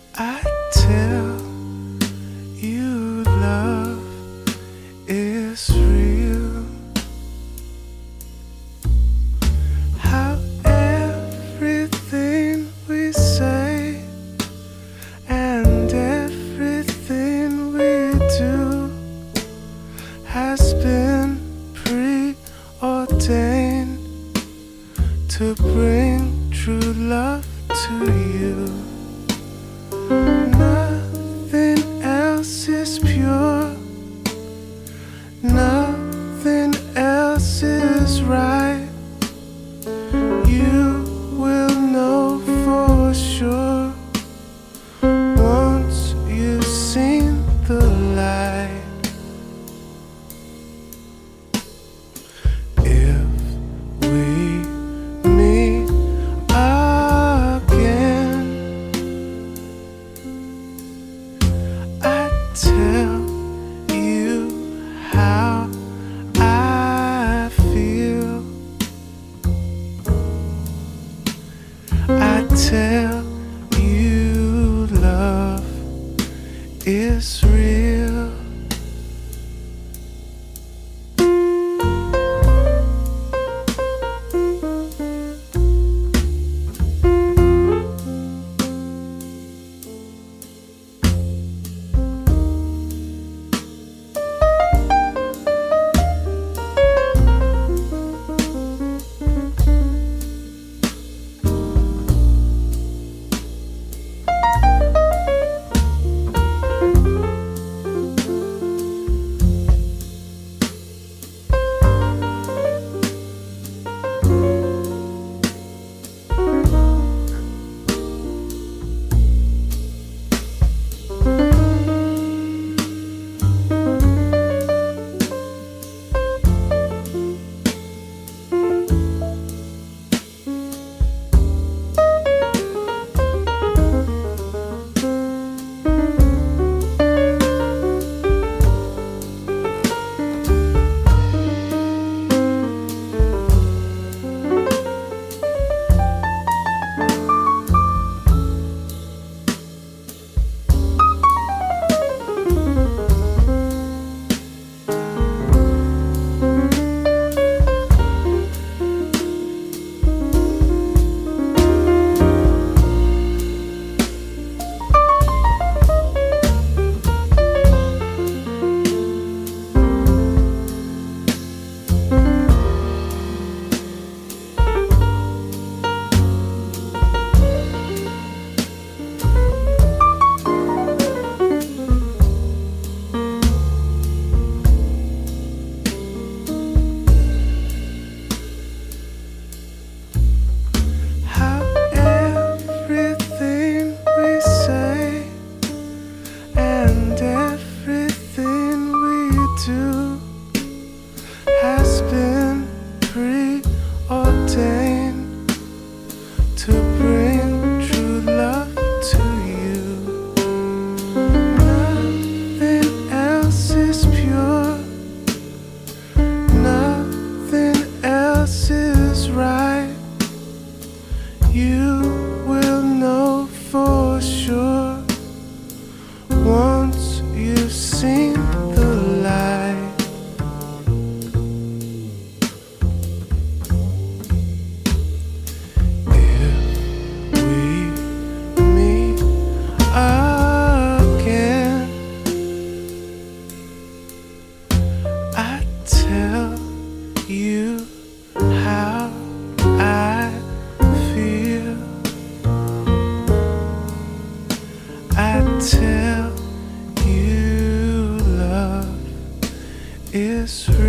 I tell you love is real. How everything we say and everything we do has been preordained to bring true love to you. Nothing else is pure, nothing else is right. You will know for sure once you've seen the light. If we meet again, I tell you how I feel. I tell you love is real. How everything we say and everything we do has been preordained to bring true love to you. Nothing else is pure, nothing else is right. You will know for sure once you've seen the light. If we meet again, I tell you how I feel. I tell you love is real.